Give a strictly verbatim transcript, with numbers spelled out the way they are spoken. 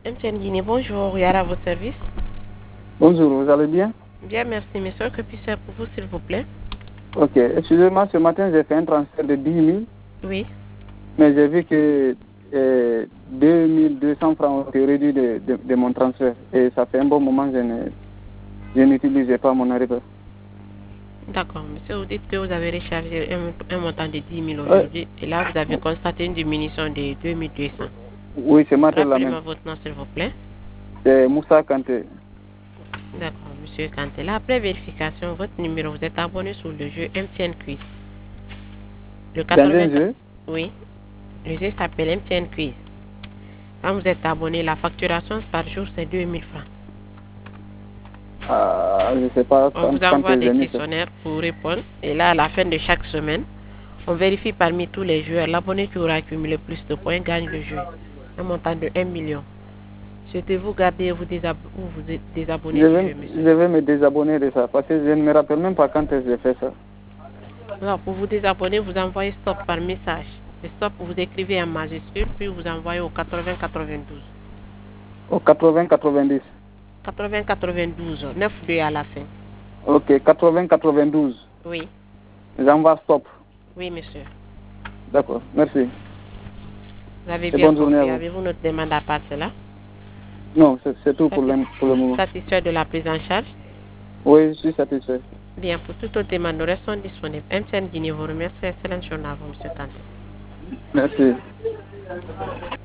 M T N Guinée, bonjour, Yara à votre service. Bonjour, vous allez bien? Bien, merci, monsieur. Que puis-je faire pour vous, s'il vous plaît? Ok, excusez-moi, ce matin j'ai fait un transfert de dix mille. Oui. Mais j'ai vu que euh, deux mille deux cents francs ont été réduits de, de, de mon transfert. Et ça fait un bon moment que je, ne, je n'utilisais pas mon arrivée. D'accord, monsieur, vous dites que vous avez rechargé un, un montant de dix mille aujourd'hui. Et là, vous avez constaté une diminution de deux mille deux cents. Oui, ce matin là même. Rappelez-moi votre nom, s'il vous plaît. C'est Moussa Kanté. D'accord, monsieur Kanté. Là, après vérification, votre numéro, vous êtes abonné sur le jeu M T N Quiz. Le Dans un quatre-vingt-quatre. jeu? Oui. Le jeu s'appelle M T N Quiz. Quand vous êtes abonné, la facturation par jour, c'est deux mille francs. Ah, je ne sais pas On quand, vous quand envoie des j'ai mis ça. questionnaires pour répondre. Et là, à la fin de chaque semaine, on vérifie parmi tous les joueurs. L'abonné qui aura accumulé plus de points gagne le jeu. Un montant de un million. Souhaitez-vous garder ou vous, désab ou vous désabonner Je du vais, jeu, monsieur? je vais me désabonner de ça parce que je ne me rappelle même pas quand j'ai fait ça. Alors, pour vous désabonner, vous envoyez stop par message. Le stop, vous écrivez en majuscule, puis vous envoyez au quatre-vingts quatre-vingt-douze. Au quatre-vingts quatre-vingt-dix. quatre-vingts quatre-vingt-douze, neuf deux à la fin. Ok, quatre-vingts quatre-vingt-douze. Oui. J'envoie stop. Oui, monsieur. D'accord, merci. Vous avez Et bien bonne journée à compris. vous. Avez-vous notre demande à part cela? Non, c'est tout pour le, pour le moment. Satisfait de la prise en charge? Oui, je suis satisfait. Bien, pour toute autre demande, nous restons disponibles. M T N Guinée vous remercie. Excellente journée à vous, monsieur Kanté. Merci.